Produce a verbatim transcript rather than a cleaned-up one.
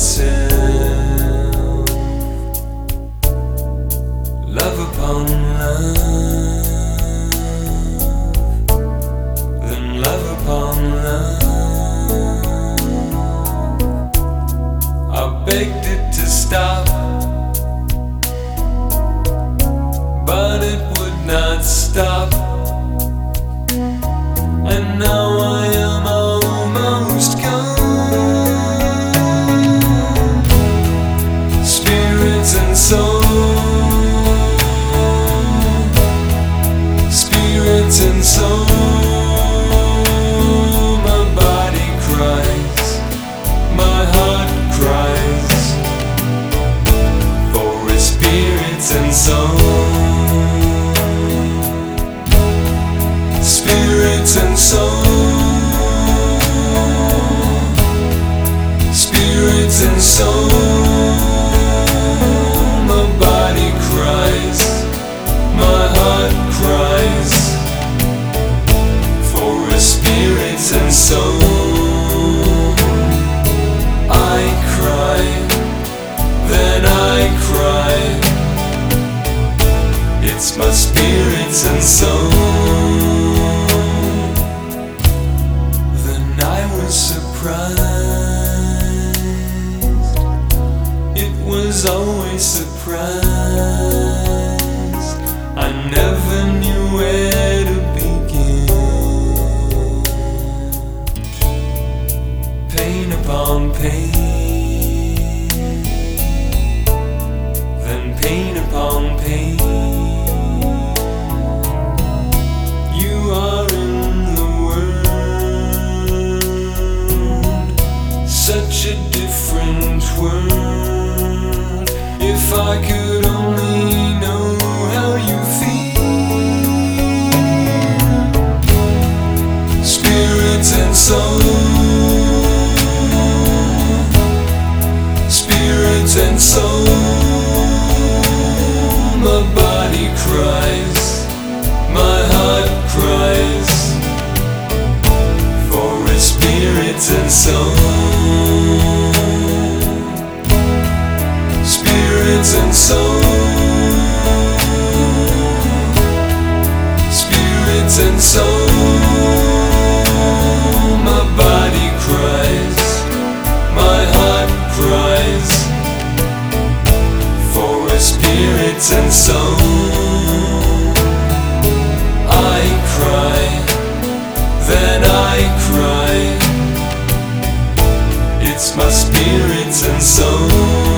myself. Love upon love, then love upon love. I begged it to stop, but it would not stop. And now I am almost gone. Spirits and soul, spirits and soul. My body cries, my heart cries for a spirits and soul. Spirits and soul, spirits and soul. My body cries, my heart cries for a spirits and soul. I cry, then I cry. It's my spirits and soul. Surprised, it was always surprised. I never knew where to begin. Pain upon pain, then pain upon pain. You are in such a different world. If I could only know how you feel. Spirits and soul, spirits and soul. My body cries, my heart cries for a spirits and soul. Spirits and soul, spirits and soul. My body cries, my heart cries for a spirits and soul. I cry, then I cry. It's my spirits and soul.